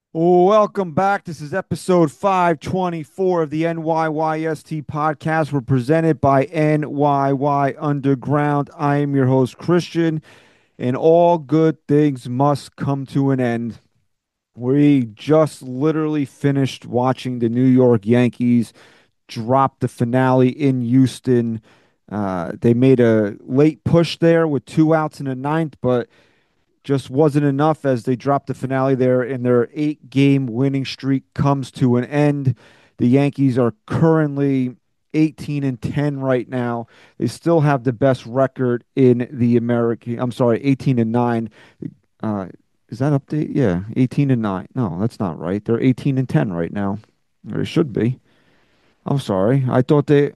Welcome back. This is episode 524 of the NYYST podcast. We're presented by NYY Underground. I am your host, Christian, and all good things must come to an end. We just literally finished watching the New York Yankees drop the finale in Houston. They made a late push there with two outs in the ninth, but just wasn't enough as they dropped the finale there, and their eight-game winning streak comes to an end. The Yankees are currently 18 and 10 right now. They still have the best record in the American. I'm sorry, 18 and 9. Uh, is that update? Yeah, 18 and 9. No, that's not right. They're 18 and 10 right now. Or they should be. I'm sorry. I thought they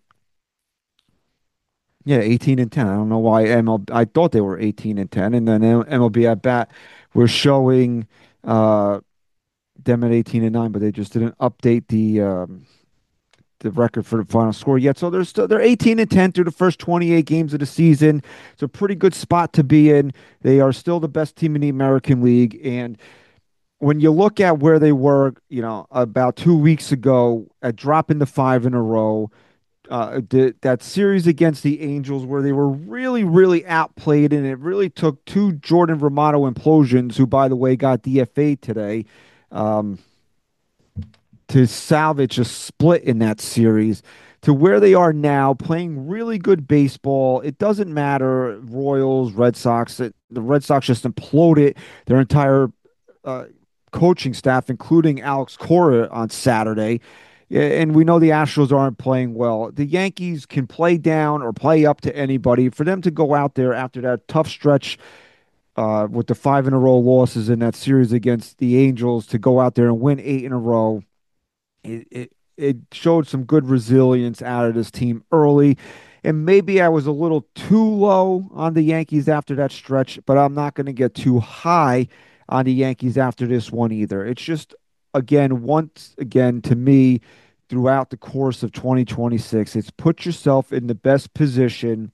Yeah, 18 and 10. I don't know why I thought they were 18 and 10, and then MLB at bat were showing uh them at 18 and 9, but they just didn't update the record for the final score yet. So they're 18 and 10 through the first 28 games of the season. It's a pretty good spot to be in. They are still the best team in the American League, and when you look at where they were, about 2 weeks ago at dropping the five in a row, that series against the Angels where they were really, really outplayed, and it really took two Jordan Romano implosions, who, by the way, got DFA today, um, to salvage a split in that series. To where they are now, playing really good baseball. It doesn't matter, Royals, Red Sox. The Red Sox just imploded their entire uh, coaching staff, including Alex Cora on Saturday. Yeah, and we know the Astros aren't playing well. The Yankees can play down or play up to anybody. For them to go out there after that tough stretch with the five in a row losses in that series against the Angels, to go out there and win eight in a row, it showed some good resilience out of this team early. And maybe I was a little too low on the Yankees after that stretch, but I'm not going to get too high on the Yankees after this one either. It's just, again, once again, to me, throughout the course of 2026, it's put yourself in the best position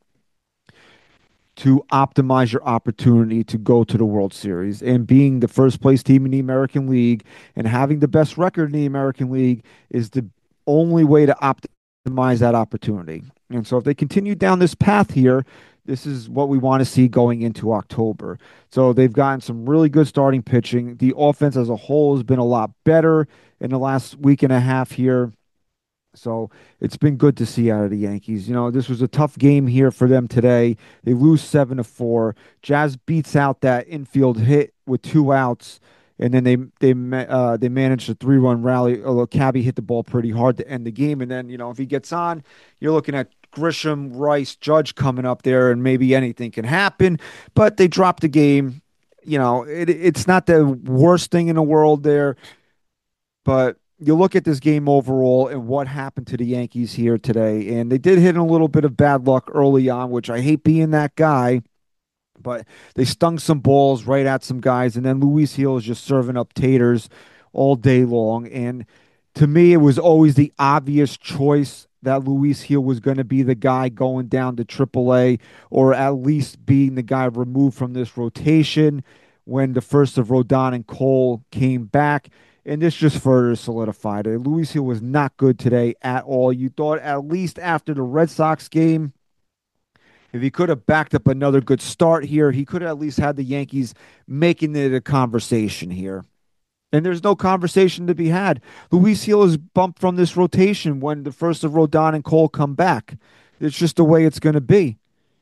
to optimize your opportunity to go to the World Series. And being the first place team in the American League and having the best record in the American League is the only way to optimize that opportunity. And so if they continue down this path here, this is what we want to see going into October. So they've gotten some really good starting pitching. The offense as a whole has been a lot better in the last week and a half here. So it's been good to see out of the Yankees. This was a tough game here for them today. They lose 7-4. Jazz beats out that infield hit with two outs, and then they managed a 3-run rally. Although Cabby hit the ball pretty hard to end the game, and then if he gets on, you're looking at Grisham, Rice, Judge coming up there, and maybe anything can happen. But they dropped the game. It's not the worst thing in the world there, but you look at this game overall and what happened to the Yankees here today, and they did hit a little bit of bad luck early on, which I hate being that guy, but they stung some balls right at some guys, and then Luis Hill is just serving up taters all day long. And to me, it was always the obvious choice that Luis Hill was going to be the guy going down to AAA, or at least being the guy removed from this rotation when the first of Rodon and Cole came back. And this just further solidified it. Luis Hill was not good today at all. You thought at least after the Red Sox game, if he could have backed up another good start here, he could have at least had the Yankees making it a conversation here. And there's no conversation to be had. Luis Hill is bumped from this rotation when the first of Rodon and Cole come back. It's just the way it's going to be.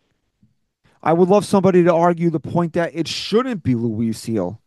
I would love somebody to argue the point that it shouldn't be Luis Hill.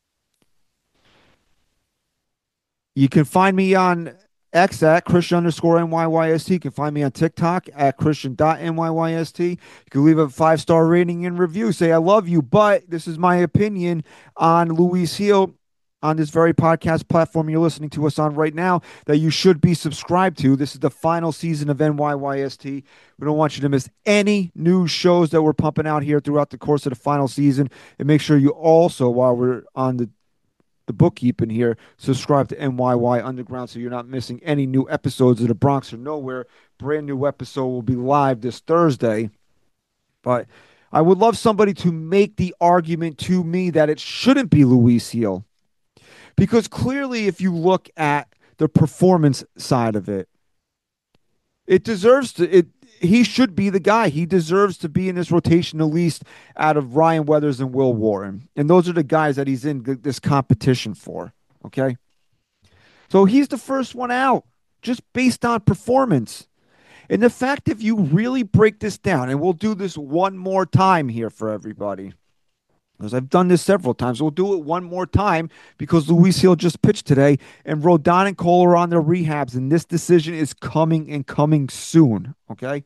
You can find me on X at Christian underscore NYYST. You can find me on TikTok at Christian.NYYST. You can leave a 5-star rating and review. Say, I love you, but this is my opinion on Luis Hill on this very podcast platform you're listening to us on right now that you should be subscribed to. This is the final season of NYYST. We don't want you to miss any new shows that we're pumping out here throughout the course of the final season. And make sure you also, while we're on the bookkeeping here, subscribe to NYY Underground so you're not missing any new episodes of The Bronx or Nowhere. Brand new episode will be live this Thursday. But I would love somebody to make the argument to me that it shouldn't be Luis Hill. Because clearly, if you look at the performance side of it, it deserves to it. He should be the guy. He deserves to be in this rotation at least out of Ryan Weathers and Will Warren. And those are the guys that he's in this competition for. Okay. So he's the first one out just based on performance. And the fact, if you really break this down, and we'll do this one more time here for everybody, because I've done this several times. We'll do it one more time because Luis Hill just pitched today, and Rodon and Cole are on their rehabs, and this decision is coming and coming soon. Okay.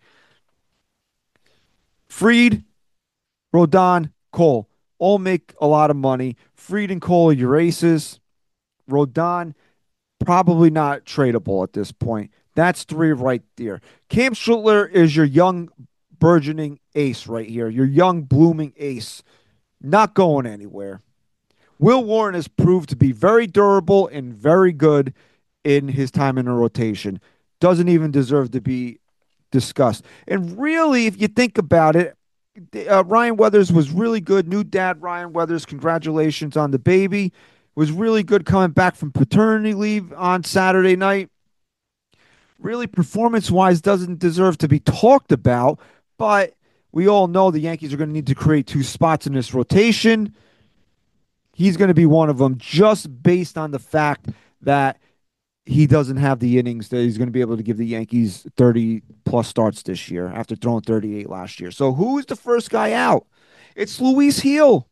Fried, Rodon, Cole all make a lot of money. Fried and Cole are your aces. Rodon, probably not tradable at this point. That's three right there. Cam Schutler is your young, burgeoning ace right here, your young, blooming ace. Not going anywhere. Will Warren has proved to be very durable and very good in his time in a rotation. Doesn't even deserve to be discussed. And really, if you think about it, Ryan Weathers was really good. New dad Ryan Weathers, congratulations on the baby. Was really good coming back from paternity leave on Saturday night. Really, performance wise, doesn't deserve to be talked about, but we all know the Yankees are going to need to create two spots in this rotation. He's going to be one of them just based on the fact that he doesn't have the innings that he's going to be able to give the Yankees 30 plus starts this year after throwing 38 last year. So who's the first guy out? It's Luis Hill.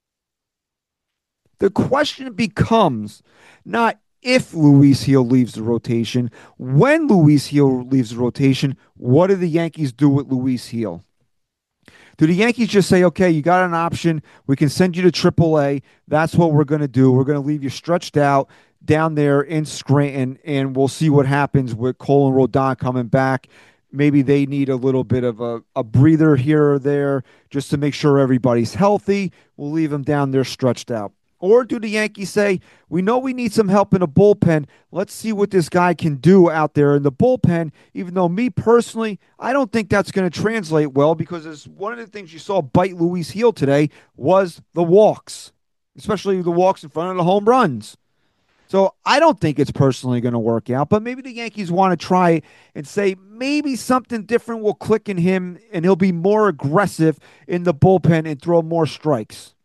The question becomes not if Luis Hill leaves the rotation, when Luis Hill leaves the rotation, what do the Yankees do with Luis Hill? Do the Yankees just say, okay, you got an option. We can send you to AAA. That's what we're going to do. We're going to leave you stretched out down there in Scranton, and we'll see what happens with Cole and Rodon coming back. Maybe they need a little bit of a breather here or there just to make sure everybody's healthy. We'll leave them down there stretched out. Or do the Yankees say, we know we need some help in a bullpen. Let's see what this guy can do out there in the bullpen, even though me personally, I don't think that's going to translate well because it's one of the things you saw bite Luis Hill today was the walks, especially the walks in front of the home runs. So I don't think it's personally going to work out, but maybe the Yankees want to try and say maybe something different will click in him and he'll be more aggressive in the bullpen and throw more strikes.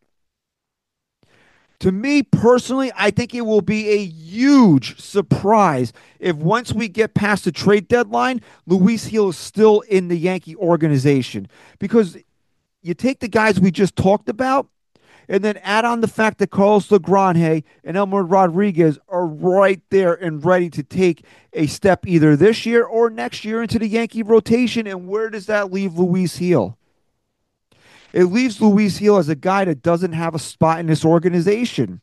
To me personally, I think it will be a huge surprise if once we get past the trade deadline, Luis Hill is still in the Yankee organization. Because you take the guys we just talked about, and then add on the fact that Carlos Legrand and Elmer Rodriguez are right there and ready to take a step either this year or next year into the Yankee rotation. And where does that leave Luis Hill? It leaves Luis Hill as a guy that doesn't have a spot in this organization.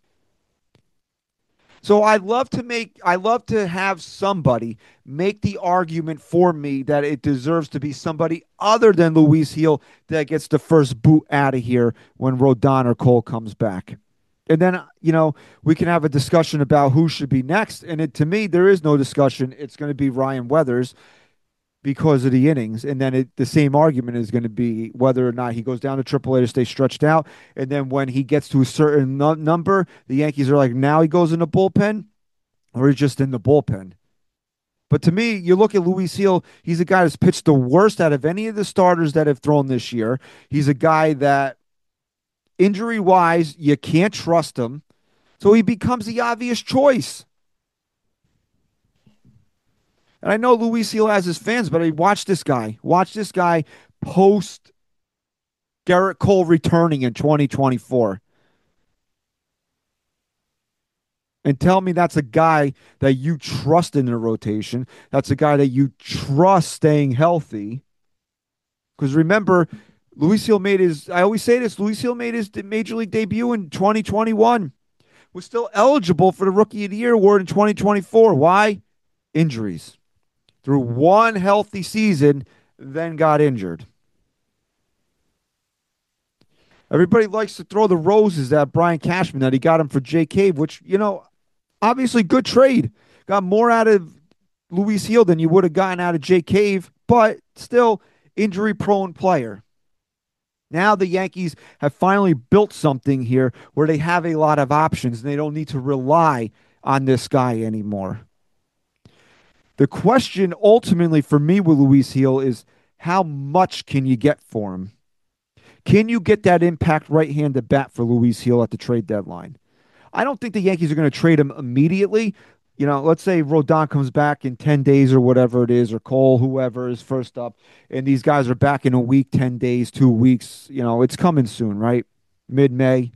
So I love to have somebody make the argument for me that it deserves to be somebody other than Luis Hill that gets the first boot out of here when Rodon or Cole comes back. And then, we can have a discussion about who should be next. And to me, there is no discussion. It's going to be Ryan Weathers because of the innings. And then the same argument is going to be whether or not he goes down to AAA to stay stretched out. And then when he gets to a certain number, the Yankees are like, now he goes in the bullpen or he's just in the bullpen. But to me, you look at Luis Hill, he's a guy that's pitched the worst out of any of the starters that have thrown this year. He's a guy that injury-wise, you can't trust him. So he becomes the obvious choice. And I know Luis Hill has his fans, but watch this guy. Watch this guy post Garrett Cole returning in 2024. And tell me that's a guy that you trust in the rotation. That's a guy that you trust staying healthy. Because remember, Luis Hill I always say this, Luis Hill made his major league debut in 2021. Was still eligible for the Rookie of the Year award in 2024. Why? Injuries. Through one healthy season, then got injured. Everybody likes to throw the roses at Brian Cashman that he got him for Jay Cave, which, obviously good trade. Got more out of Luis Hill than you would have gotten out of Jay Cave, but still injury-prone player. Now the Yankees have finally built something here where they have a lot of options and they don't need to rely on this guy anymore. The question ultimately for me with Luis Heel is how much can you get for him? Can you get that impact right-handed bat for Luis Heel at the trade deadline? I don't think the Yankees are going to trade him immediately. Let's say Rodon comes back in 10 days or whatever it is, or Cole, whoever is first up, and these guys are back in a week, 10 days, 2 weeks. It's coming soon, right? Mid May.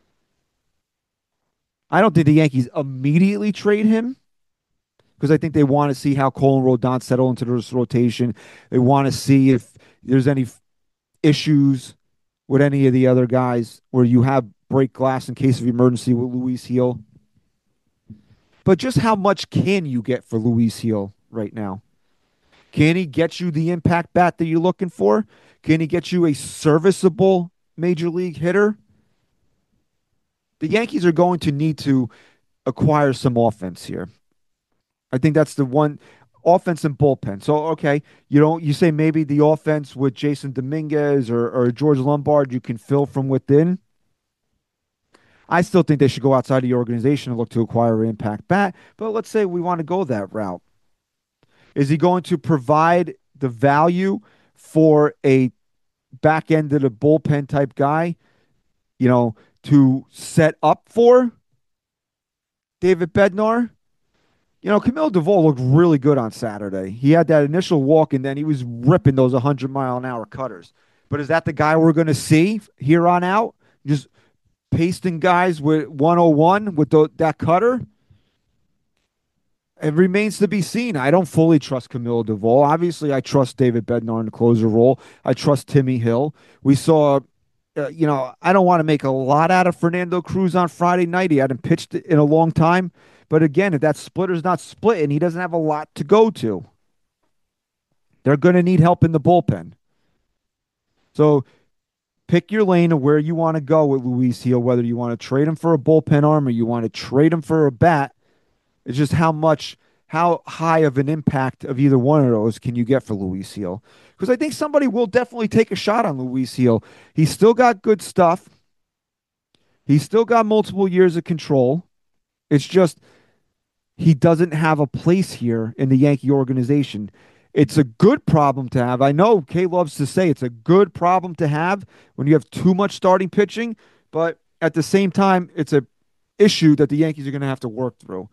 I don't think the Yankees immediately trade him because I think they want to see how Cole and Rodon settle into this rotation. They want to see if there's any issues with any of the other guys where you have break glass in case of emergency with Luis Heel. But just how much can you get for Luis Heel right now? Can he get you the impact bat that you're looking for? Can he get you a serviceable major league hitter? The Yankees are going to need to acquire some offense here. I think that's the one offense and bullpen. So okay, you say maybe the offense with Jason Dominguez or George Lombard you can fill from within. I still think they should go outside of the organization and look to acquire an impact bat. But let's say we want to go that route. Is he going to provide the value for a back end of the bullpen type guy, to set up for David Bednar? Camille Duvall looked really good on Saturday. He had that initial walk and then he was ripping those 100-mile-an-hour cutters. But is that the guy we're going to see here on out? Just pasting guys with 101 with that cutter? It remains to be seen. I don't fully trust Camilo Duvall. Obviously, I trust David Bednar in the closer role. I trust Timmy Hill. We saw, I don't want to make a lot out of Fernando Cruz on Friday night. He hadn't pitched in a long time. But again, if that splitter's not splitting, he doesn't have a lot to go to. They're going to need help in the bullpen. So pick your lane of where you want to go with Luis Heel, whether you want to trade him for a bullpen arm or you want to trade him for a bat. It's just how high of an impact of either one of those can you get for Luis Heel? Because I think somebody will definitely take a shot on Luis Heel. He's still got good stuff. He's still got multiple years of control. It's just he doesn't have a place here in the Yankee organization. It's a good problem to have. I know Kay loves to say it's a good problem to have when you have too much starting pitching, but at the same time, it's a issue that the Yankees are going to have to work through.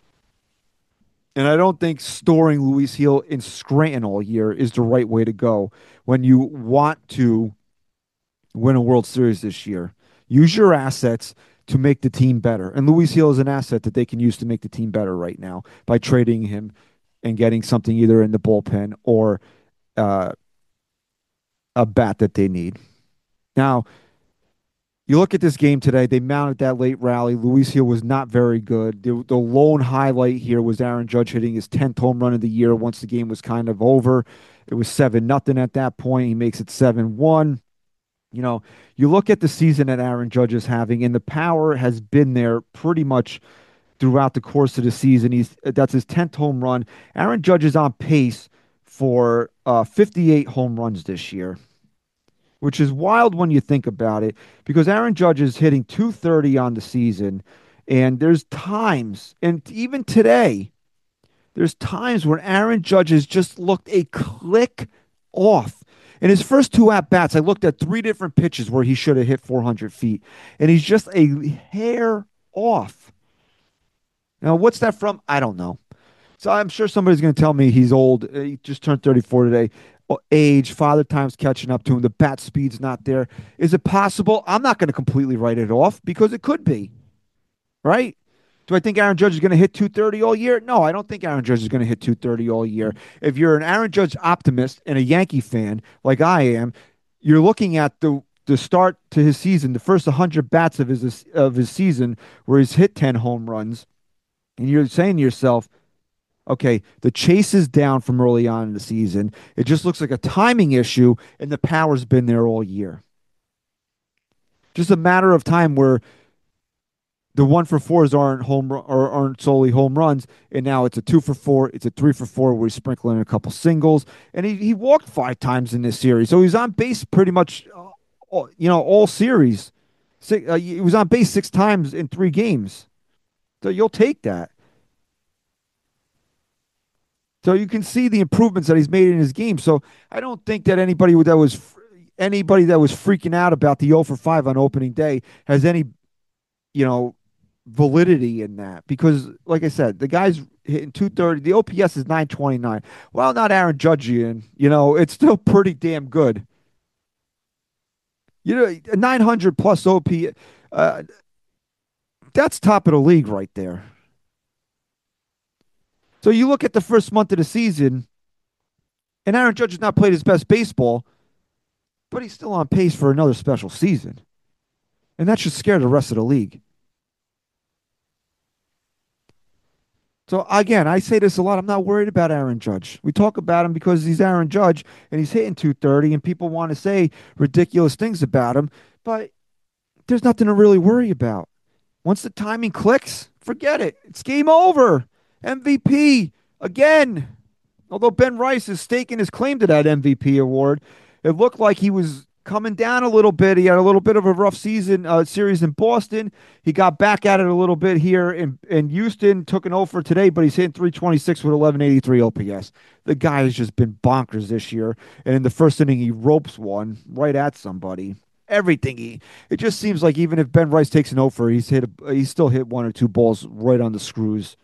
And I don't think storing Luis Heel in Scranton all year is the right way to go when you want to win a World Series this year. Use your assets to make the team better. And Luis Heel is an asset that they can use to make the team better right now by trading him and getting something either in the bullpen or uh, a bat that they need. Now, you look at this game today, they mounted that late rally. Luis Heel was not very good. The lone highlight here was Aaron Judge hitting his 10th home run of the year once the game was kind of over. It was 7-0 at that point. He makes it 7-1. You look at the season that Aaron Judge is having, and the power has been there pretty much throughout the course of the season. That's his 10th home run. Aaron Judge is on pace for 58 home runs this year, which is wild when you think about it, because Aaron Judge is hitting 230 on the season. And there's times, and even today, there's times when Aaron Judge has just looked a click off. In his first two at bats, I looked at three different pitches where he should have hit 400 feet, and he's just a hair off. Now, what's that from? I don't know. So I'm sure somebody's going to tell me he's old. He just turned 34 today. Age, father time's catching up to him. The bat speed's not there. Is it possible? I'm not going to completely write it off because it could be, right? Do I think Aaron Judge is going to hit 230 all year? No, I don't think Aaron Judge is going to hit 230 all year. If you're an Aaron Judge optimist and a Yankee fan like I am, you're looking at the start to his season, the first 100 bats of his season where he's hit 10 home runs, and you're saying to yourself, okay, the chase is down from early on in the season. It just looks like a timing issue, and the power's been there all year. Just a matter of time where the 1-for-4s aren't solely home runs, and now it's a 2-for-4, it's a 3-for-4 where he's sprinkling in a couple singles, and he walked 5 times in this series, so he's on base pretty much all series. He was on base 6 times in 3 games. So you'll take that. So you can see the improvements that he's made in his game. So I don't think that anybody that was freaking out about the 0 for 5 on opening day has any, you know, validity in that because, like I said, the guy's hitting 230. The OPS is 929. Well, not Aaron Judge in, it's still pretty damn good. 900 plus OP, uh, that's top of the league right there. So you look at the first month of the season, and Aaron Judge has not played his best baseball, but he's still on pace for another special season. And that should scare the rest of the league. So again, I say this a lot. I'm not worried about Aaron Judge. We talk about him because he's Aaron Judge and he's hitting 230, and people want to say ridiculous things about him, but there's nothing to really worry about. Once the timing clicks, forget it. It's game over. MVP again. Although Ben Rice is staking his claim to that MVP award, it looked like he was coming down a little bit. He had a little bit of a rough series in Boston. He got back at it a little bit here in Houston, took an 0 for today, but he's hitting 326 with 1183 OPS. The guy has just been bonkers this year. And in the first inning, he ropes one right at somebody. It just seems like even if Ben Rice takes an 0 for, he's still hit one or two balls right on the screws.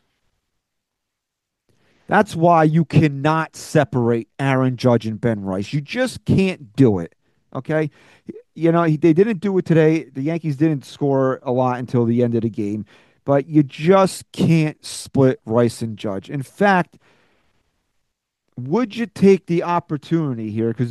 That's why you cannot separate Aaron Judge and Ben Rice. You just can't do it. Okay. They didn't do it today. The Yankees didn't score a lot until the end of the game, but you just can't split Rice and Judge. In fact, would you take the opportunity here? Because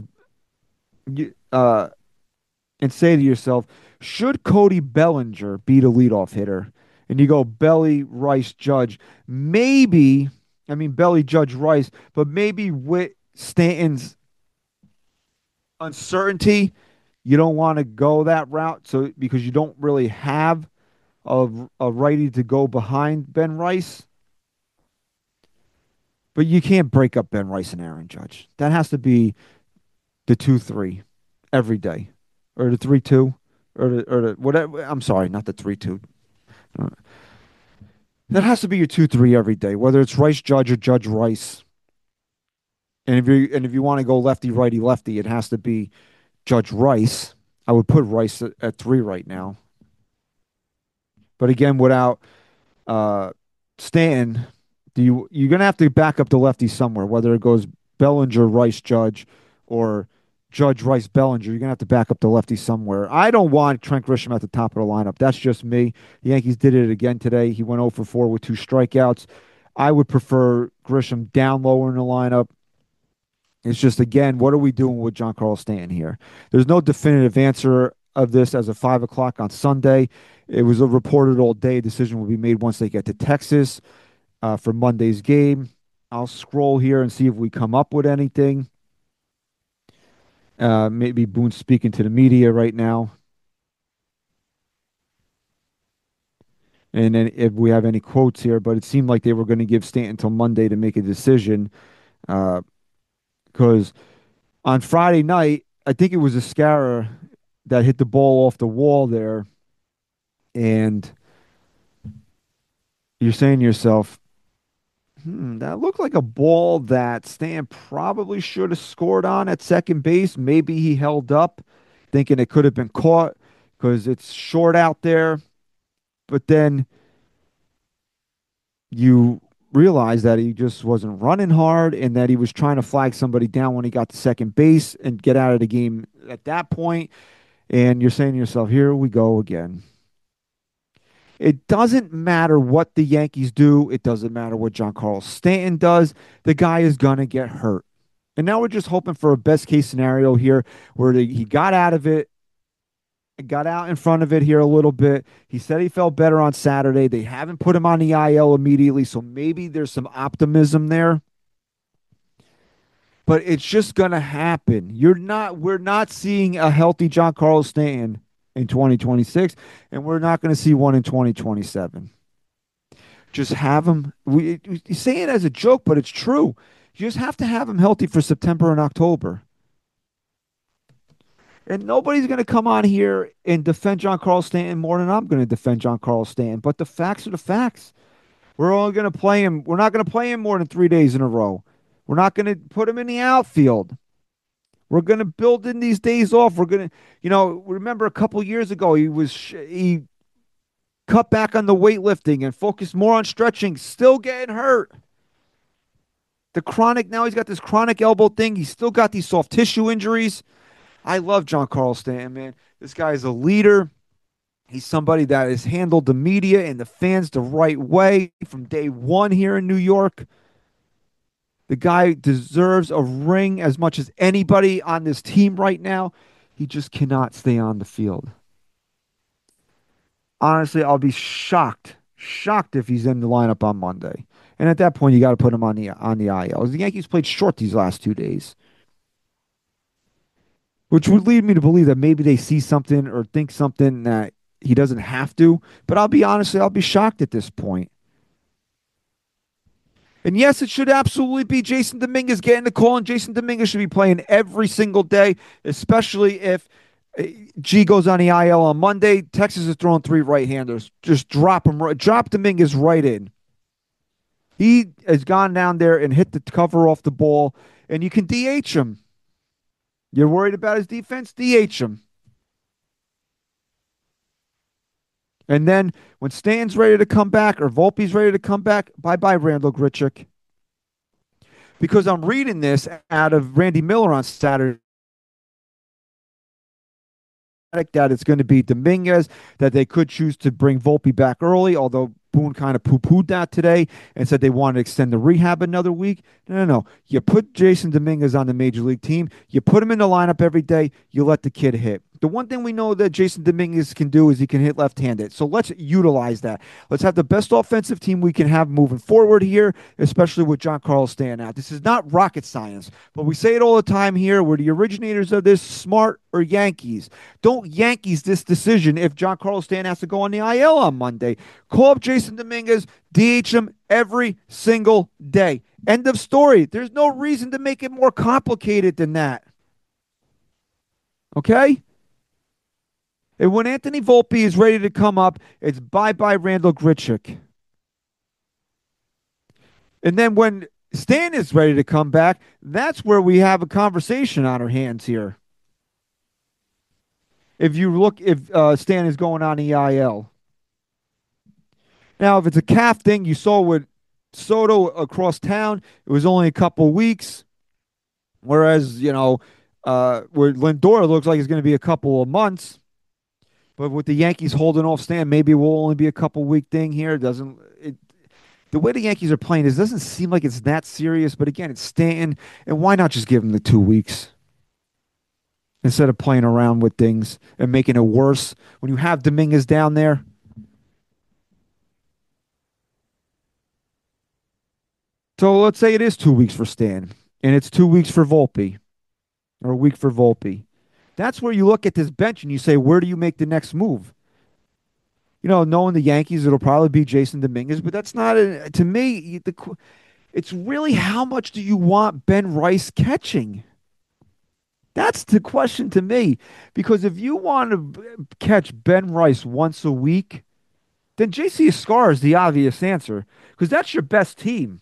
and say to yourself, should Cody Bellinger be the leadoff hitter? And you go Belly, Rice, Judge. Maybe, I mean, Belly, Judge, Rice, but maybe with Stanton's uncertainty, you don't want to go that route. So, because you don't really have a righty to go behind Ben Rice, but you can't break up Ben Rice and Aaron Judge. That has to be the 2-3 every day, or the 3-2, or the whatever. I'm sorry, not the 3-2. Uh, That has to be your 2-3 every day, whether it's Rice Judge or Judge Rice. And if you want to go lefty righty lefty, it has to be Judge Rice. I would put Rice at 3 right now. But again, without uh, Stanton, you're gonna have to back up the lefty somewhere, whether it goes Bellinger, Rice, Judge, or Judge, Rice, Bellinger. You're gonna have to back up the lefty somewhere. I don't want Trent Grisham at the top of the lineup. That's just me. The Yankees did it again today. He went 0 for 4 with 2 strikeouts. I would prefer Grisham down lower in the lineup. It's just, again, what are we doing with Giancarlo Stanton here? There's no definitive answer of this as of 5 o'clock on Sunday. It was reported all day. A decision will be made once they get to Texas for Monday's game. I'll scroll here and see if we come up with anything. Maybe Boone's speaking to the media right now. And then if we have any quotes here, but it seemed like they were going to give Stanton till Monday to make a decision. Because on Friday night, I think it was Escara that hit the ball off the wall there. And you're saying to yourself, that looked like a ball that Stan probably should have scored on at second base. Maybe he held up thinking it could have been caught because it's short out there. But then you realize that he just wasn't running hard and that he was trying to flag somebody down when he got to second base and get out of the game at that point. And you're saying to yourself, here we go again. It doesn't matter what the Yankees do. It doesn't matter what Giancarlo Stanton does. The guy is going to get hurt. And now we're just hoping for a best case scenario here where he got out of it, got out in front of it here a little bit. He said he felt better on Saturday. They haven't put him on the IL immediately, so maybe there's some optimism there. But it's just going to happen. We're not seeing a healthy Giancarlo Stanton in 2026, and we're not going to see one in 2027. Just have him. We say it as a joke, but it's true. You just have to have him healthy for September and October. And nobody's going to come on here and defend John Carl Stanton more than I'm going to defend John Carl Stanton. But the facts are the facts. We're only going to play him. We're not going to play him more than 3 days in a row. We're not going to put him in the outfield. We're going to build in these days off. We're going to, remember a couple years ago, he cut back on the weightlifting and focused more on stretching, still getting hurt. The chronic, now he's got this chronic elbow thing. He's still got these soft tissue injuries. I love John Carl Stanton, man. This guy is a leader. He's somebody that has handled the media and the fans the right way from day one here in New York. The guy deserves a ring as much as anybody on this team right now. He just cannot stay on the field. Honestly, I'll be shocked if he's in the lineup on Monday. And at that point, you got to put him on the IL. The Yankees played short these last 2 days, which would lead me to believe that maybe they see something or think something that he doesn't have to. But I'll be shocked at this point. And yes, it should absolutely be Jason Dominguez getting the call, and Jason Dominguez should be playing every single day, especially if G goes on the IL on Monday. Texas is throwing three right-handers. Just drop Dominguez right in. He has gone down there and hit the cover off the ball, and you can DH him. You're worried about his defense? DH him. And then when Stan's ready to come back or Volpe's ready to come back, bye-bye Randall Grichuk. Because I'm reading this out of Randy Miller on Saturday that it's going to be Dominguez, that they could choose to bring Volpe back early, although Boone kind of poo-pooed that today and said they wanted to extend the rehab another week. No. You put Jason Dominguez on the major league team. You put him in the lineup every day. You let the kid hit. The one thing we know that Jason Dominguez can do is he can hit left-handed. So let's utilize that. Let's have the best offensive team we can have moving forward here, especially with John Carl staying out. This is not rocket science, but we say it all the time here. We're the originators of this, smart or Yankees. Don't Yankees this decision if John Carl Stanton has to go on the IL on Monday. Call up Jason Dominguez, DH him every single day. End of story. There's no reason to make it more complicated than that. Okay? And when Anthony Volpe is ready to come up, it's bye-bye Randall Grichuk. And then when Stan is ready to come back, that's where we have a conversation on our hands here. If Stan is going on EIL. Now, if it's a calf thing, you saw with Soto across town, it was only a couple weeks. Whereas, with Lindor, it looks like it's going to be a couple of months. But with the Yankees holding off Stan, maybe it will only be a couple week thing here. The way the Yankees are playing, it doesn't seem like it's that serious. But again, it's Stanton, and why not just give him the 2 weeks instead of playing around with things and making it worse when you have Dominguez down there? So let's say it is 2 weeks for Stan, and it's 2 weeks for Volpe, or a week for Volpe. That's where you look at this bench and you say, where do you make the next move? Knowing the Yankees, it'll probably be Jason Dominguez, but that's not to me. It's really how much do you want Ben Rice catching? That's the question to me. Because if you want to catch Ben Rice once a week, then JC Escar is the obvious answer because that's your best team.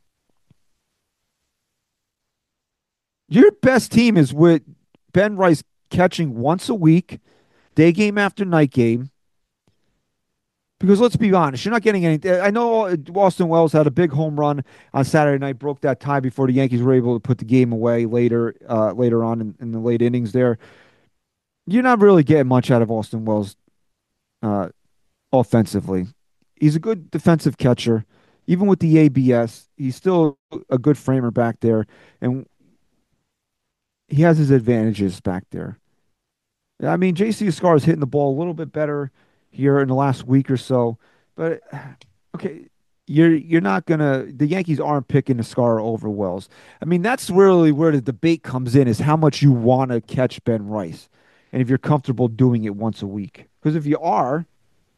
Your best team is with Ben Rice catching once a week, day game after night game. Because let's be honest, you're not getting any. I know Austin Wells had a big home run on Saturday night, broke that tie before the Yankees were able to put the game away later on in the late innings. There, you're not really getting much out of Austin Wells uh, offensively. He's a good defensive catcher, even with the ABS. He's still a good framer back there, and he has his advantages back there. I mean, JC Escar is hitting the ball a little bit better here in the last week or so, but okay, you're not gonna. The Yankees aren't picking Escar over Wells. I mean, that's really where the debate comes in: is how much you want to catch Ben Rice, and if you're comfortable doing it once a week. Because if you are,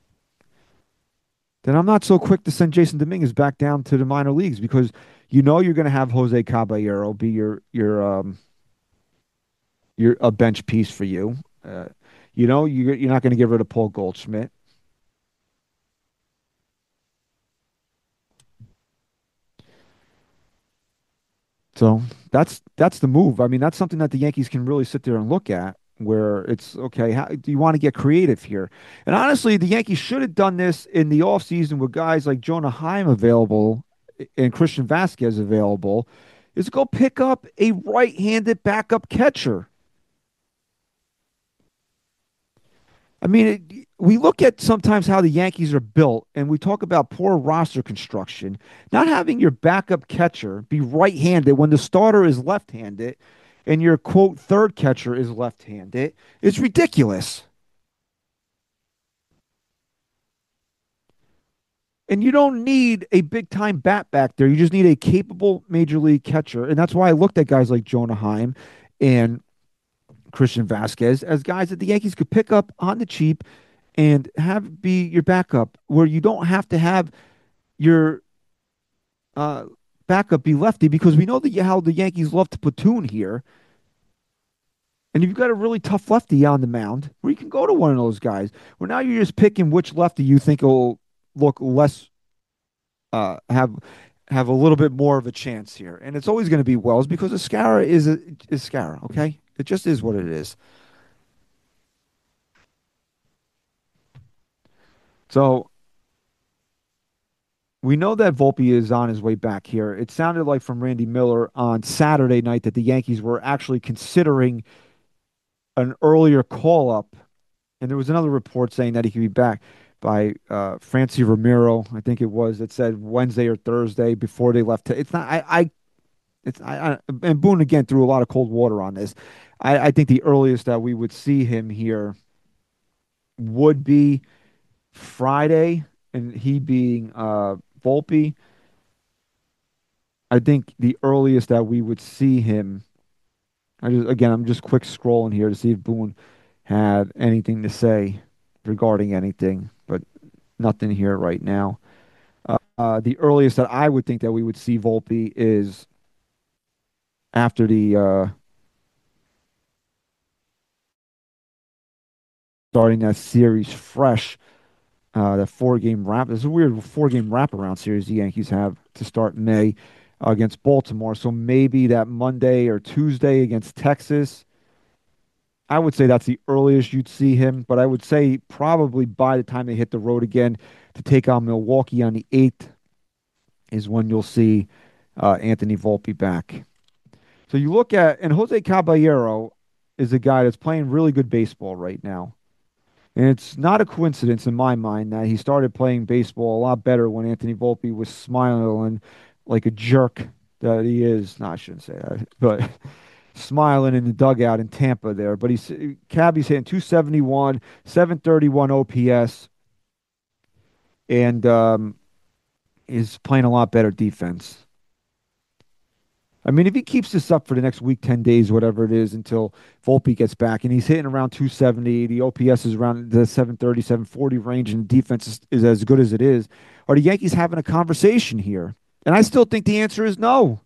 then I'm not so quick to send Jason Dominguez back down to the minor leagues because you're going to have Jose Caballero be your you're a bench piece for you. Uh, you're not going to get rid of Paul Goldschmidt. So that's the move. I mean, that's something that the Yankees can really sit there and look at, where it's okay, how do you want to get creative here? And honestly, the Yankees should have done this in the offseason with guys like Jonah Heim available and Christian Vasquez available, is go pick up a right-handed backup catcher. I mean, we look at sometimes how the Yankees are built, and we talk about poor roster construction. Not having your backup catcher be right-handed when the starter is left-handed, and your quote third catcher is left-handed is ridiculous. And you don't need a big-time bat back there. You just need a capable major league catcher, and that's why I looked at guys like Jonah Heim and Christian Vasquez as guys that the Yankees could pick up on the cheap and have be your backup, where you don't have to have your uh, backup be lefty, because we know that how the Yankees love to platoon here. And you've got a really tough lefty on the mound where you can go to one of those guys. Where now you're just picking which lefty you think will look less have a little bit more of a chance here. And it's always going to be Wells because Escara is Escara, okay? It just is what it is. So we know that Volpe is on his way back here. It sounded like from Randy Miller on Saturday night that the Yankees were actually considering an earlier call up, and there was another report saying that he could be back by Francie Romero, I think it was, that said Wednesday or Thursday before they left. It's not. And Boone again threw a lot of cold water on this. I think the earliest that we would see him here would be Friday, and he being Volpe. I think the earliest that we would see him. I'm just quick scrolling here to see if Boone had anything to say regarding anything, but nothing here right now. The earliest that I would think that we would see Volpe is after the starting that series fresh. That 4 game wrap. This is a weird 4 game wraparound series the Yankees have to start May against Baltimore. So maybe that Monday or Tuesday against Texas. I would say that's the earliest you'd see him, but I would say probably by the time they hit the road again to take on Milwaukee on the 8th is when you'll see Anthony Volpe back. So you look at, and Jose Caballero is a guy that's playing really good baseball right now. And it's not a coincidence in my mind that he started playing baseball a lot better when Anthony Volpe was smiling like a jerk that he is. No, I shouldn't say that, but smiling in the dugout in Tampa there. But Cabby's hitting 271, 731 OPS, and is playing a lot better defense. I mean, if he keeps this up for the next week, 10 days, whatever it is, until Volpe gets back, and he's hitting around 270, the OPS is around the 730, 740 range, and defense is as good as it is, are the Yankees having a conversation here? And I still think the answer is no.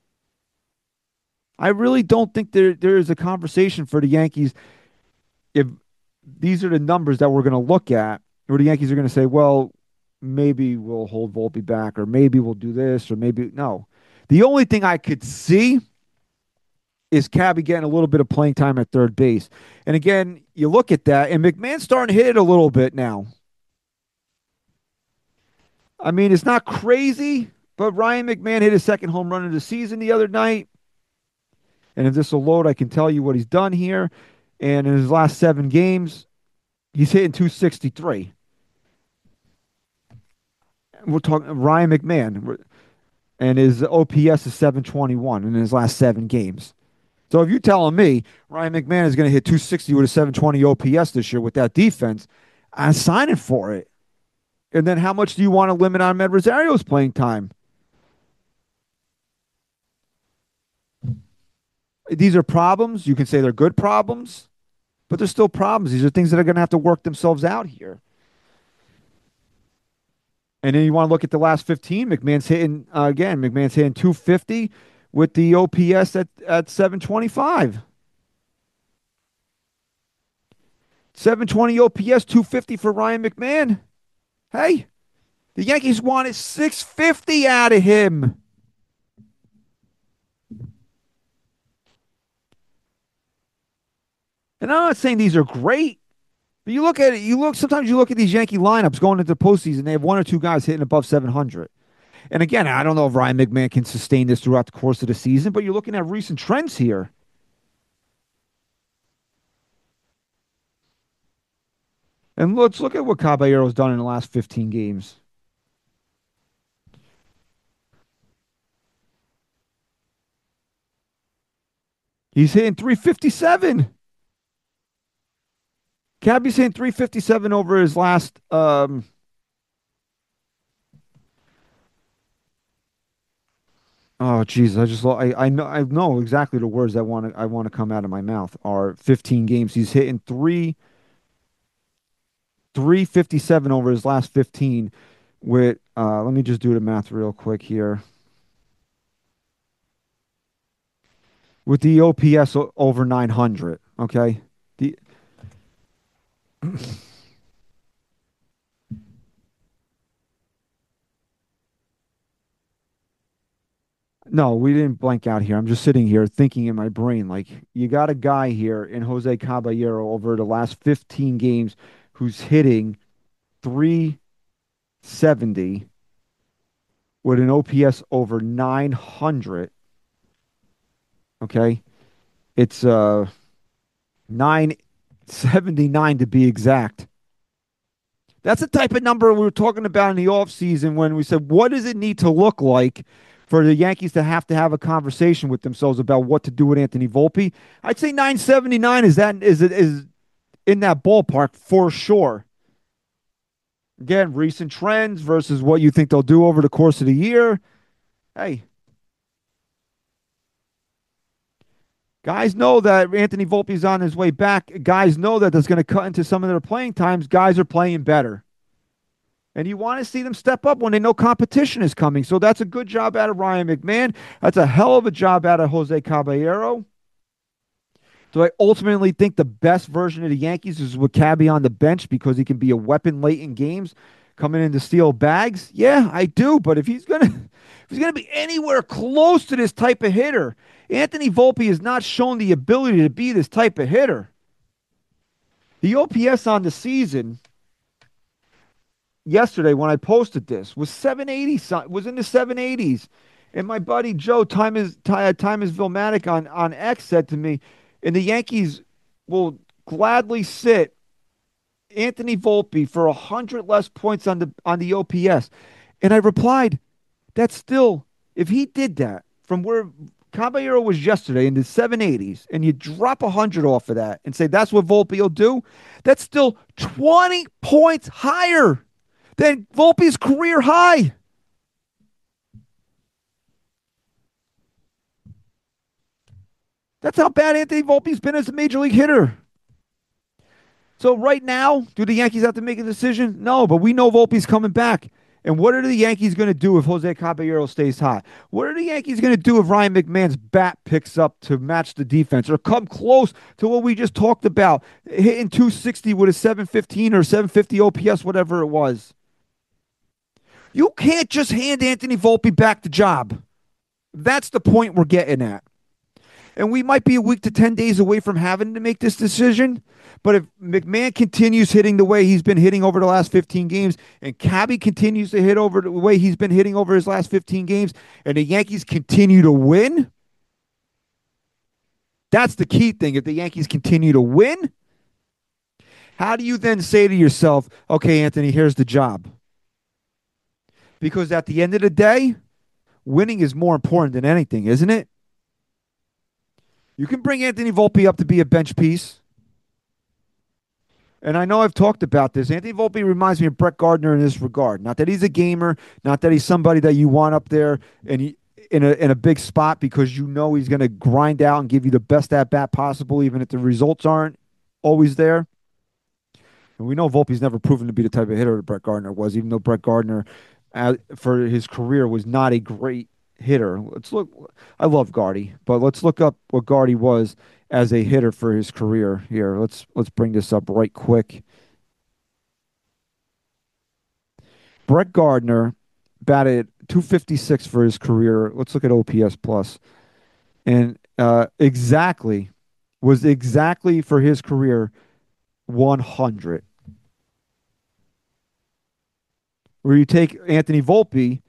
I really don't think there is a conversation for the Yankees if these are the numbers that we're going to look at, where the Yankees are going to say, well, maybe we'll hold Volpe back, or maybe we'll do this, or maybe no. The only thing I could see is Cabby getting a little bit of playing time at third base. And again, you look at that, and McMahon's starting to hit it a little bit now. I mean, it's not crazy, but Ryan McMahon hit his second home run of the season the other night. And if this will load, I can tell you what he's done here. And in his last 7 games, he's hitting 263. We're talking Ryan McMahon, and his OPS is 721 in his last 7 games. So if you're telling me Ryan McMahon is going to hit 260 with a 720 OPS this year with that defense, I'm signing for it. And then how much do you want to limit on Med Rosario's playing time? These are problems. You can say they're good problems, but they're still problems. These are things that are going to have to work themselves out here. And then you want to look at the last 15. McMahon's hitting, again, McMahon's hitting 250 with the OPS at 725. 720 OPS, 250 for Ryan McMahon. Hey, the Yankees wanted 650 out of him. And I'm not saying these are great, but you look at it, sometimes you look at these Yankee lineups going into the postseason, they have one or two guys hitting above 700. And again, I don't know if Ryan McMahon can sustain this throughout the course of the season, but you're looking at recent trends here. And let's look at what Caballero's done in the last 15 games. He's hitting 357. Cabby's hitting 357 over his last oh geez, I know exactly the words I want to come out of my mouth are 15 games. He's hitting 357 over his last 15 with let me just do the math real quick here. With the OPS over 900, okay? The No, we didn't blank out here. I'm just sitting here thinking in my brain, like, you got a guy here in Jose Caballero over the last 15 games who's hitting 370 with an OPS over 900. Okay. It's 979 to be exact. That's the type of number we were talking about in the offseason when we said, what does it need to look like for the Yankees to have a conversation with themselves about what to do with Anthony Volpe? I'd say 979 is in that ballpark for sure. Again, recent trends versus what you think they'll do over the course of the year. Hey, guys know that Anthony Volpe's on his way back. Guys know that that's going to cut into some of their playing times. Guys are playing better. And you want to see them step up when they know competition is coming. So that's a good job out of Ryan McMahon. That's a hell of a job out of Jose Caballero. Do I ultimately think the best version of the Yankees is with Cabby on the bench because he can be a weapon late in games, coming in to steal bags? Yeah, I do. But if he's gonna be anywhere close to this type of hitter, Anthony Volpe has not shown the ability to be this type of hitter. The OPS on the season yesterday when I posted this was 780, was in the 780s. And my buddy Joe Time is Vilmatic on X said to me, and the Yankees will gladly sit Anthony Volpe for 100 less points on the OPS. And I replied, that's still, if he did that from where Caballero was yesterday in the 780s, and you drop 100 off of that and say that's what Volpe will do, that's still 20 points higher than Volpe's career high. That's how bad Anthony Volpe's been as a major league hitter. So right now, do the Yankees have to make a decision? No, but we know Volpe's coming back. And what are the Yankees going to do if Jose Caballero stays hot? What are the Yankees going to do if Ryan McMahon's bat picks up to match the defense or come close to what we just talked about, hitting 260 with a 715 or 750 OPS, whatever it was? You can't just hand Anthony Volpe back the job. That's the point we're getting at. And we might be a week to 10 days away from having to make this decision. But if McMahon continues hitting the way he's been hitting over the last 15 games, and Cabby continues to hit over the way he's been hitting over his last 15 games, and the Yankees continue to win, that's the key thing. If the Yankees continue to win, how do you then say to yourself, okay, Anthony, here's the job? Because at the end of the day, winning is more important than anything, isn't it? You can bring Anthony Volpe up to be a bench piece. And I know I've talked about this. Anthony Volpe reminds me of Brett Gardner in this regard. Not that he's a gamer, not that he's somebody that you want up there and in a big spot because you know he's going to grind out and give you the best at bat possible, even if the results aren't always there. And we know Volpe's never proven to be the type of hitter that Brett Gardner was, even though Brett Gardner, for his career, was not a great hitter. Let's look. I love Gardy, but let's look up what Gardy was as a hitter for his career here. Let's bring this up right quick. Brett Gardner batted 256 for his career. Let's look at OPS plus. And exactly was exactly for his career 100. Where you take Anthony Volpe,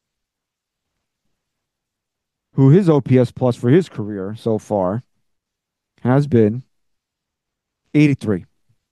who his OPS plus for his career so far has been 83.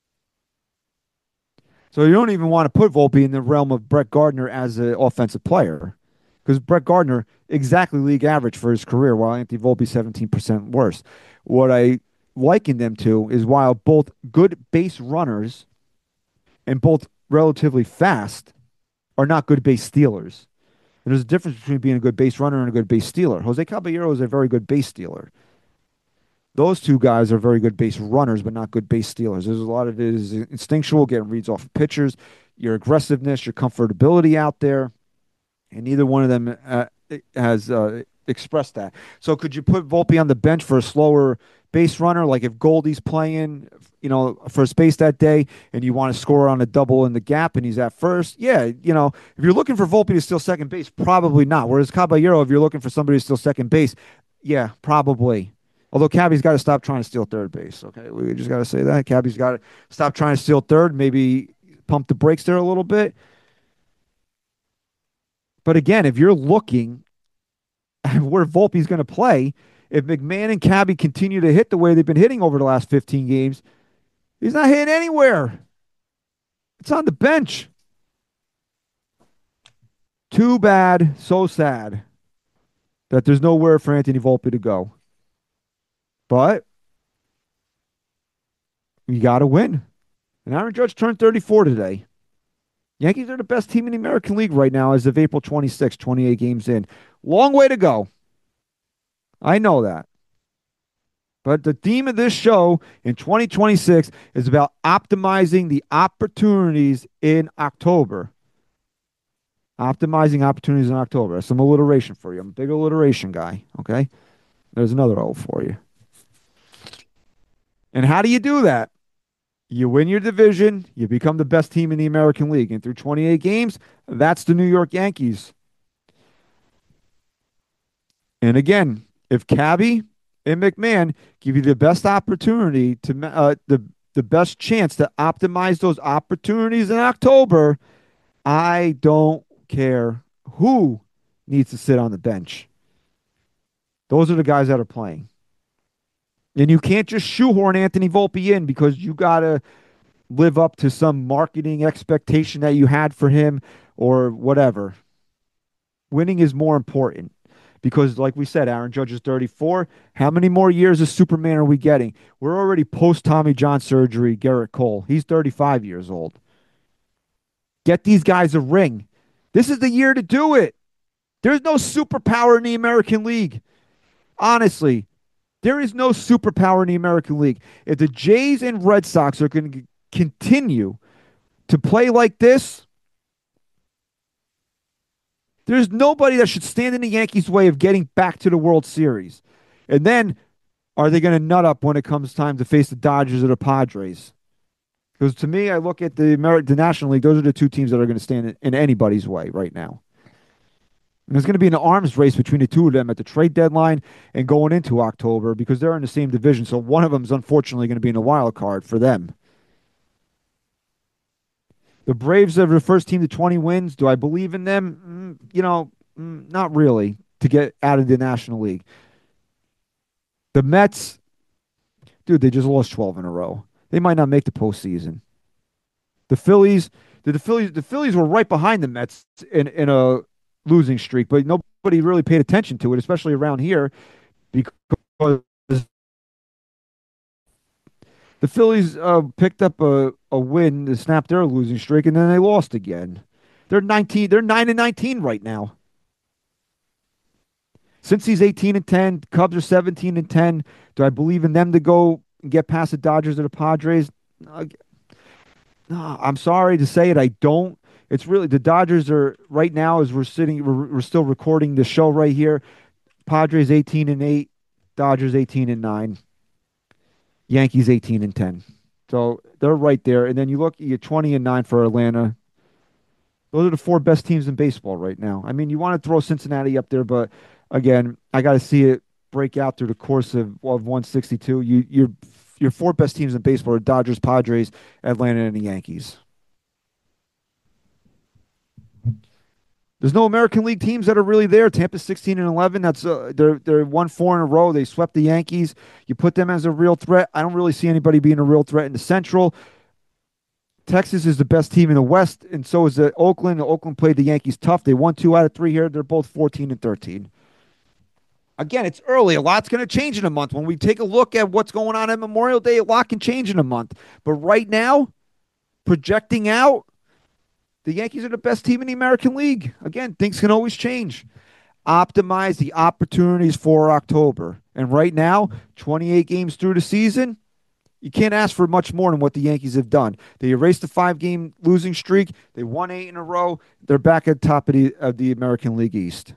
So you don't even want to put Volpe in the realm of Brett Gardner as an offensive player because Brett Gardner exactly league average for his career, while Anthony Volpe 17% worse. What I liken them to is while both good base runners and both relatively fast are not good base stealers. And there's a difference between being a good base runner and a good base stealer. Jose Caballero is a very good base stealer. Those two guys are very good base runners, but not good base stealers. There's a lot of it is instinctual, getting reads off of pitchers, your aggressiveness, your comfortability out there, and neither one of them has expressed that. So could you put Volpe on the bench for a slower base runner, like if Goldie's playing, first base that day, and you want to score on a double in the gap, and he's at first? Yeah, if you're looking for Volpe to steal second base, probably not. Whereas Caballero, if you're looking for somebody to steal second base, yeah, probably. Although Cabby's got to stop trying to steal third base. Okay, we just got to say that Cabby's got to stop trying to steal third. Maybe pump the brakes there a little bit. But again, if you're looking at where Volpe's going to play, if McMahon and Cabby continue to hit the way they've been hitting over the last 15 games, he's not hitting anywhere. It's on the bench. Too bad, so sad that there's nowhere for Anthony Volpe to go. But you got to win. And Aaron Judge turned 34 today. Yankees are the best team in the American League right now as of April 26, 28 games in. Long way to go. I know that. But the theme of this show in 2026 is about optimizing the opportunities in October. Optimizing opportunities in October. That's some alliteration for you. I'm a big alliteration guy. Okay. There's another O for you. And how do you do that? You win your division, you become the best team in the American League. And through 28 games, that's the New York Yankees. And again, if Cabby and McMahon give you the best opportunity to the best chance to optimize those opportunities in October, I don't care who needs to sit on the bench. Those are the guys that are playing. And you can't just shoehorn Anthony Volpe in because you got to live up to some marketing expectation that you had for him or whatever. Winning is more important because, like we said, Aaron Judge is 34. How many more years of Superman are we getting? We're already post Tommy John surgery, Garrett Cole. He's 35 years old. Get these guys a ring. This is the year to do it. There's no superpower in the American League. Honestly, there is no superpower in the American League. If the Jays and Red Sox are going to continue to play like this, there's nobody that should stand in the Yankees' way of getting back to the World Series. And then, are they going to nut up when it comes time to face the Dodgers or the Padres? Because to me, I look at the National League, those are the two teams that are going to stand in anybody's way right now. And there's going to be an arms race between the two of them at the trade deadline and going into October because they're in the same division. So one of them is unfortunately going to be in a wild card for them. The Braves are the first team to 20 wins. Do I believe in them? Not really to get out of the National League. The Mets, dude, they just lost 12 in a row. They might not make the postseason. The Phillies, the Phillies were right behind the Mets in a losing streak, but nobody really paid attention to it, especially around here, because the Phillies picked up a win to snap their losing streak, and then they lost again. They're 19. They're 9-19 right now. Since he's 18-10, Cubs are 17-10. Do I believe in them to go and get past the Dodgers or the Padres? No, I'm sorry to say it. I don't. It's really the Dodgers are right now as we're still recording the show right here. Padres 18-8, Dodgers 18-9. Yankees 18 and 10. So they're right there. And then you look, you 20 and 9 for Atlanta. Those are the four best teams in baseball right now. I mean, you want to throw Cincinnati up there, but again, I got to see it break out through the course of 162. Your four best teams in baseball are Dodgers, Padres, Atlanta, and the Yankees. There's no American League teams that are really there. Tampa's 16 and 11. That's they're won four in a row. They swept the Yankees. You put them as a real threat. I don't really see anybody being a real threat in the Central. Texas is the best team in the West, and so is the Oakland. Oakland played the Yankees tough. They won two out of three here. They're both 14 and 13. Again, it's early. A lot's going to change in a month. When we take a look at what's going on at Memorial Day, a lot can change in a month. But right now, projecting out, the Yankees are the best team in the American League. Again, things can always change. Optimize the opportunities for October. And right now, 28 games through the season, you can't ask for much more than what the Yankees have done. They erased the 5-game losing streak. They won 8 in a row. They're back at the top of the American League East.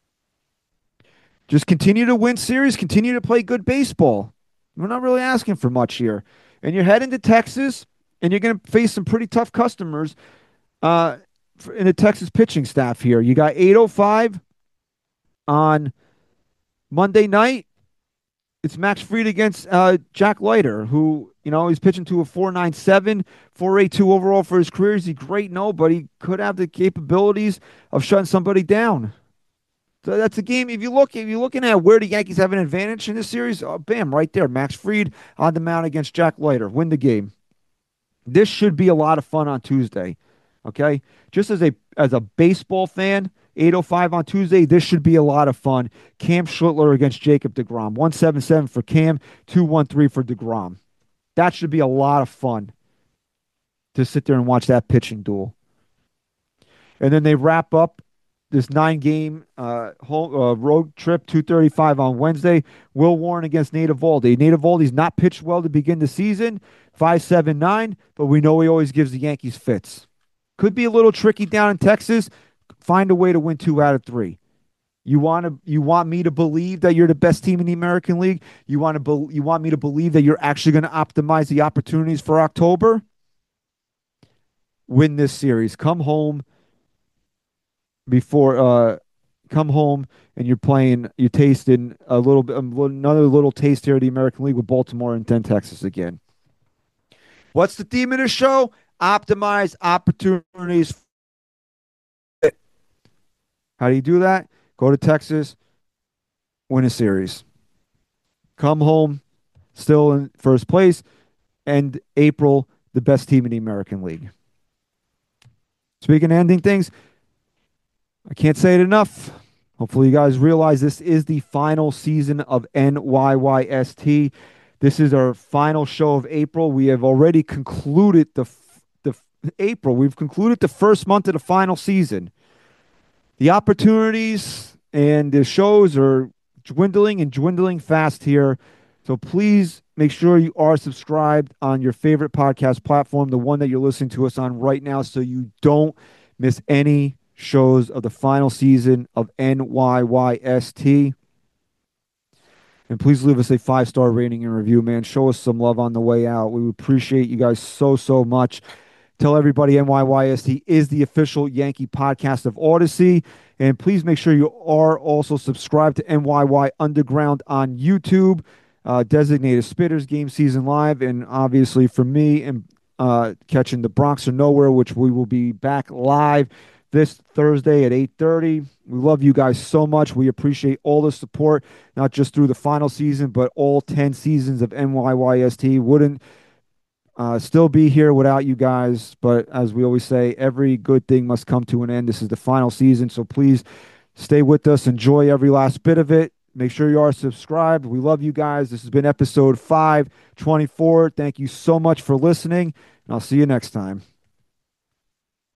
Just continue to win series, continue to play good baseball. We're not really asking for much here. And you're heading to Texas, and you're going to face some pretty tough customers uh, in the Texas pitching staff here. You got 8:05 on Monday night. It's Max Fried against Jack Leiter, who, he's pitching to a 4.97, 4.82 overall for his career. Is he great? No, but he could have the capabilities of shutting somebody down. So that's a game. If you're looking at where the Yankees have an advantage in this series, bam, right there. Max Fried on the mound against Jack Leiter. Win the game. This should be a lot of fun on Tuesday. Okay? Just as a baseball fan, 8:05 on Tuesday, this should be a lot of fun. Cam Schlittler against Jacob deGrom. 177 for Cam, 213 for deGrom. That should be a lot of fun to sit there and watch that pitching duel. And then they wrap up this 9-game road trip, 2:35 on Wednesday. Will Warren against Nate Eovaldi. Nate Eovaldi's not pitched well to begin the season, 5.79, but we know he always gives the Yankees fits. Could be a little tricky down in Texas. Find a way to win 2 out of 3. You want me to believe that you're the best team in the American League? You want me to believe that you're actually going to optimize the opportunities for October? Win this series. Come home and you're tasting a little bit, another little taste here of the American League with Baltimore and then Texas again. What's the theme of the show? Optimize opportunities. How do you do that? Go to Texas, win a series. Come home, still in first place, and April, the best team in the American League. Speaking of ending things, I can't say it enough. Hopefully you guys realize this is the final season of NYYST. This is our final show of April. We have already concluded the April. We've concluded the first month of the final season. The opportunities and the shows are dwindling and dwindling fast here. So please make sure you are subscribed on your favorite podcast platform, the one that you're listening to us on right now, so you don't miss any shows of the final season of NYYST. And please leave us a 5-star rating and review, man. Show us some love on the way out. We appreciate you guys so, so much. Tell everybody NYYST is the official Yankee podcast of Odyssey. And please make sure you are also subscribed to NYY Underground on YouTube, Designated Spitters Game Season Live, and obviously for me and catching the Bronx or Nowhere, which we will be back live this Thursday at 8:30. We love you guys so much. We appreciate all the support, not just through the final season, but all 10 seasons of NYYST. Wouldn't still be here without you guys. But as we always say, every good thing must come to an end. This is the final season, so please stay with us. Enjoy every last bit of it. Make sure you are subscribed. We love you guys. This has been episode 524. Thank you so much for listening, and I'll see you next time.